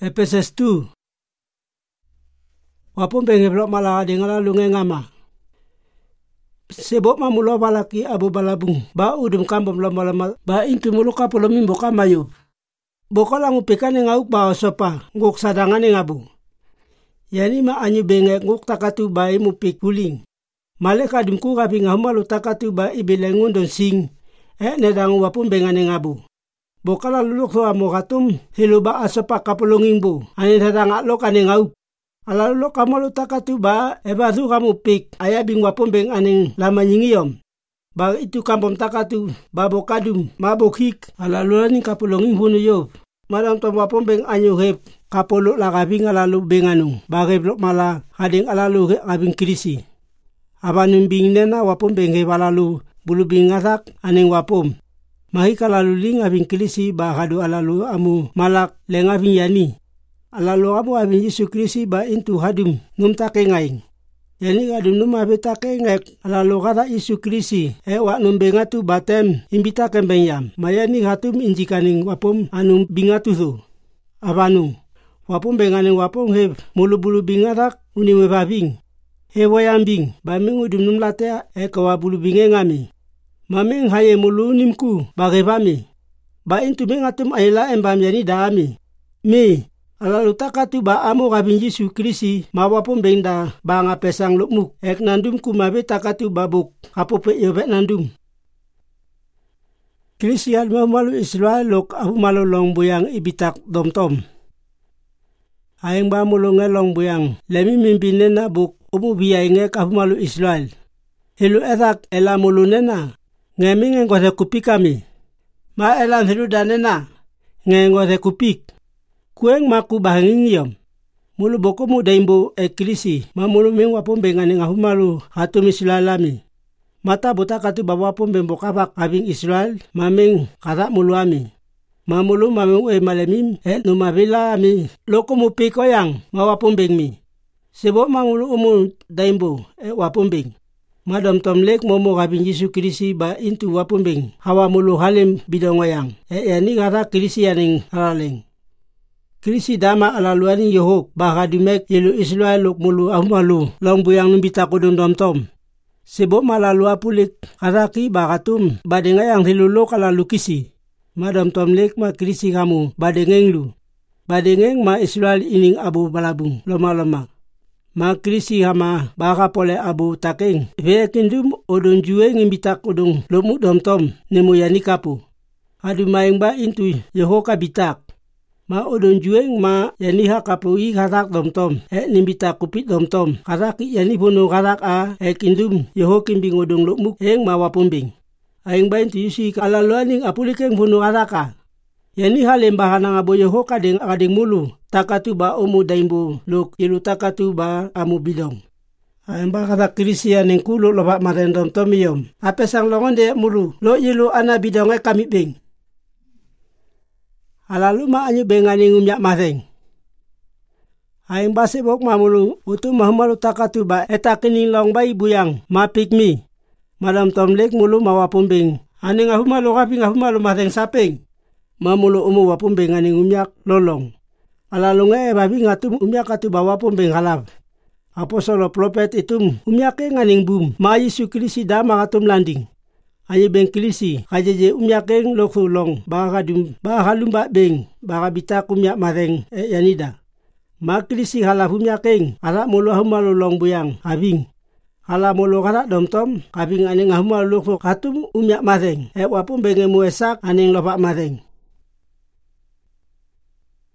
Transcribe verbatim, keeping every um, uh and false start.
Efeses tu. Wapun pengeblok malah dengala lunge ngama. Sebab mamulo balaki abu balabung. Ba udum kambam lama-lama. Ba intu muluka pulumi boka mayu. Boka lamu pekan yang nguk bawa sopa. Nguk sadangan yang abu. Yani ma anyu bengek nguk takatu ba imu pik puling. Maleka dumku kapi ngahumalu takatu ba ibilengun don sing. Eh nedang wapun bengan yang abu. Bokala luluk so amo katum hiluba asopa kapulunging bu. Ani dadang atlok ane ngau. Ala luluk kamu luta katu ba eba tu kamu pik ayah bing wapun beng aning lama nyingiyom. Ba itu kampom takatu ba bokadum mabokik ala lulani kapulunging hunu yo. Madam tom wapun beng anyu hep kapuluk lakabing alalu benganung. Ba geblok mala hading alalu abing krisi. Abanum bing nena wapun beng hep alalu bulu bing ngasak aning wapum. Mahika lalu ling abing kilisi ba hadu alalu amu malak leng abing yani. Alalu amu abing Yesus Kristi ba intu hadum ngumta kengaing. Yani hadum num abita kengek alalu kata Yesus Kristi e wak numbengatu batem imbita kembenyam. Mayani hatum injikaning wapum anum bingatu tu. Abanu wapum benganing wapum he mulu bulu bingatak uniwe babing. He wayambing ba mingudum num latea e kawa bulu binge ngami. Maming haye mulu nimku bagai bami. Ba intu mengatum ayla embam yani dami. Mi alalu takatu ba amu kabin Yesus Kristi mawapun benda ba ngapesang lukmuk. Ek nandum ku mabe takatu babuk kapope yobek nandum. Kristi alma malu Israel lok abu malu long buyang ibitak domtom. Ayeng ba mulunge long buyang lemi mimpinen na buk umu biyainge abu malu Israel. Hilu etak ela mulu nena. Ngeming ngengkose kupik kami. Ma elan hidu danena. Ngengkose kupik. Kueng maku bahanging yom. Mulu boko mu daimbo ekrisi. Ma mulu ming wapun benganing ahumalu hatum Israelami. Mata buta katu bawapun bembo kabak abing Israel. Maming katak mulu ami. Ma mulu maming ue malemim. Et numabila ami. Loko mu pikoyang mawapun bengmi. Sebab ma mulu umu daimbo e wapun beng. Madam tom lek momo kabin Yesus Kristi ba intu wapun beng hawa mulu halim bidongoyang. E yani kata Kristi yaning halaleng. Kristi dama alaluani yohok ba kadumek yelu Israel luk mulu ahumalu long buyang numbita kudung dom tom. Sebab malalu apulik karaki ba katum badengayang hilulok alalu kisi. Madam tom lek ma Kristi kamu badengeng lu. Badengeng ma Israel ining abu balabung loma-loma. Ma Kristi hama baka pole abu takeng. Vea kindum odon juwe ngimbitak odong lomu dom-tom nemu yani kapu. Adu maeng ba intu Yehoka bitak. Ma odon juwe ma yani ha kapu i katak dom-tom. E nimbitak kupit dom-tom. Katak yani puno katak a e kindum Yehokim bing odong lomu eng ma wapun bing. Aeng ba intu yusi alaluaning apulikeng puno katak a. Yani halembahan ang abo Yehoka deng akadeng mulu. Takatu ba umu daimbo luk ilu takatu ba amu bidong. Ayamba kata Kristi yang kulo lopak marendom tomiyom. Apa sang longon de mulu lo ilu ana bidonge kami beng. Alalu ma anyu bengani ngumyak maseng. Ayamba sebok mamulu utu mahumalu takatu ba etakini long bayi buyang ma pikmi. Madam tomlek mulu mawapun beng. Aning ahumalu kaping ahumalu maseng sapeng. Mamulu umu wapun bengani ngumyak lolong. Alalunga e babi ngatum umyak atu bawa pun benghalap. Apostolo profet itum umyak e nganing bum. Ma Yesus Kristi dama ngatum landing. Aye beng Kristi kajeje umyak e lokulong. Baka dum baka lumba beng. Baka bitak umyak mareng e yanida. Ma Kristi halap umyak e ala mulu ahumalulong buyang habing. Ala mulu karak domtom habing aning ahumalulong katum umyak mareng. E wapun bengemu esak aning lopak mareng.